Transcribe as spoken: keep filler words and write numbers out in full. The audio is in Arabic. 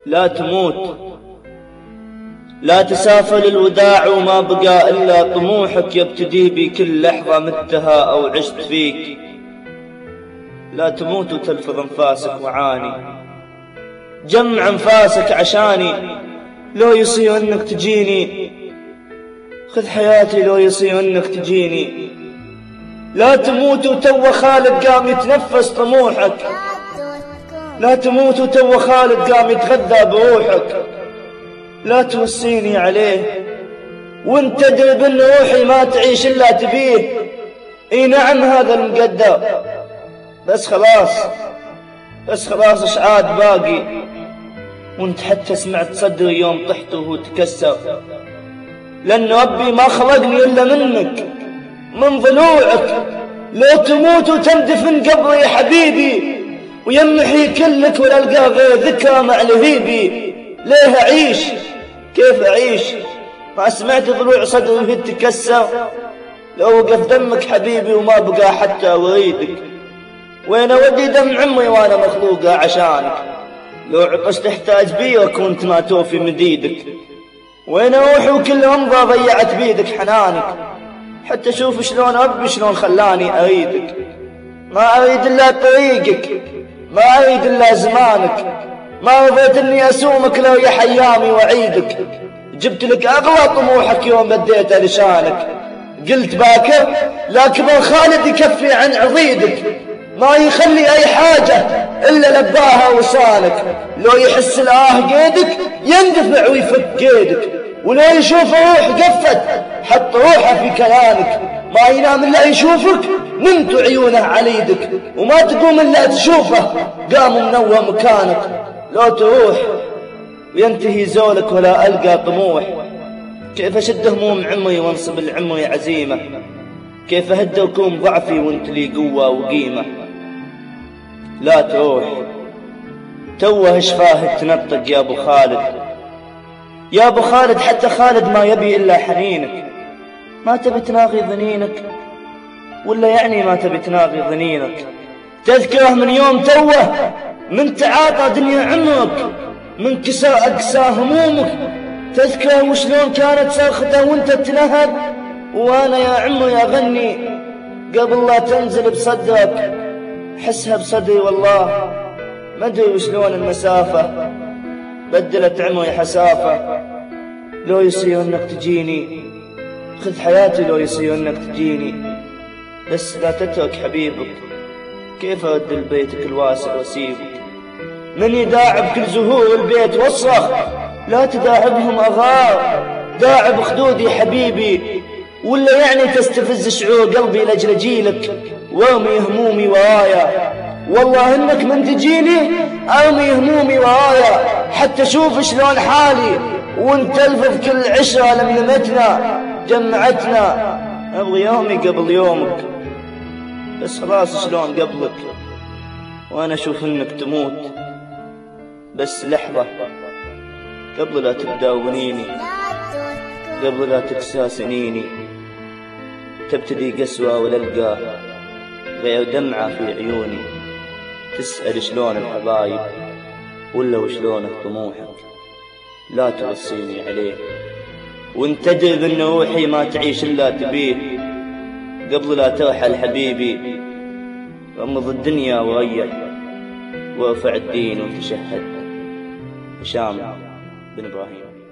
لا تموت، لا تسافر الوداع وما بقى إلا طموحك يبتدي بي كل لحظة متها أو عشت فيك. لا تموت وتلفظ أنفاسك وعاني، جمع أنفاسك عشاني، لو يصير أنك تجيني خذ حياتي، لو يصير أنك تجيني. لا تموت وتو خالد قام يتنفس طموحك، لا تموت وتو خالد قام يتغذى بروحك. لا توصيني عليه وانت تدري بان روحي ما تعيش الا تبيه. اي نعم هذا المقدر، بس خلاص بس خلاص اش عاد باقي. وانت حتى سمعت صدري يوم طحت وهو تكسر، لان ربي ما خلقني الا منك، من ضلوعك. لو تموت وتندفن قبري يا حبيبي، ويمحي كلك ولا القى غير ذكرى مع لهيبي. ليه اعيش؟ كيف اعيش؟ ما سمعت ضلوع صدري وهي تكسر؟ لو وقف دمك حبيبي وما بقى حتى وريدك. وين اودي دم عمري وانا مخلوقه عشانك؟ لو عطشت تحتاج بيرك وانت ما توفي مديدك. وين اروح وكل رمضة ضيعت بيدك حنانك؟ حتى شوف شلون ربي شلون خلاني اريدك. ما اريد الا طريقك، ما اريد الا زمانك. ما رضيت اني اسومك لو يا حيامي وعيدك. جبت لك اغلى طموحك يوم بديت لشانك. قلت باكر لكن خالد يكفي عن عضيدك، ما يخلي اي حاجة الا لباها وصالك. لو يحس الاه قيدك يندفع ويفك قيدك، ولو يشوف روح قفت حط روحه في كيانك. ما ينام الا يشوفك نمت عيونه عليدك، وما تقوم الا تشوفه قام منور مكانك. لو تروح وينتهي زولك ولا ألقى طموح، كيف أشد هموم عمري وانصب العمري عزيمة؟ كيف أهد وكون ضعفي وانت لي قوة وقيمة؟ لا تروح توه شفاه تنطق يا أبو خالد، يا أبو خالد حتى خالد ما يبي إلا حنينك. ما تبي تناغي ظنينك ولا يعني ما تبي تناغي ظنينك؟ تذكره من يوم توه من تعاطى دنيا عمرك، من كسر أقسى همومك. تذكره وشلون كانت صرخته وانت تنهد، وانا يا عمري اغني قبل لا تنزل بصدرك. حسها بصدري والله ما ادري وشلون المسافة بدلت عمري حسافة. لو يصير انك تجيني خذ حياتي، لو يصير انك تجيني بس لا تترك حبيبك. كيف ارد لبيتك الواسع واسيبك؟ من يداعب كل زهور البيت واصرخ لا تداعبهم اغار. داعب خدودي حبيبي ولا يعني تستفز شعور قلبي لاجل جيلك، وارمي همومي ورايا. والله انك من تجيني ارمي همومي ورايا، حتى شوف شلون حالي وانت الفظ كل عشرة لملمتنا جمعتنا. ابغي يومي قبل يومك، بس خلاص شلون قبلك وانا اشوف انك تموت بس لحظة قبل لا تبدأ ونيني، قبل لا تكسى سنيني. تبتدي قسوة ولا القى غير دمعة في عيوني. تسأل شلون الحبايب ولا وشلونه طموحك؟ لا توصيني عليه وانت تدري بان روحي ما تعيش الا تبيه. قبل لا ترحل حبيبي غمض الدنيا وريح وارفع الدين وتشهد. هشام بن إبراهيم.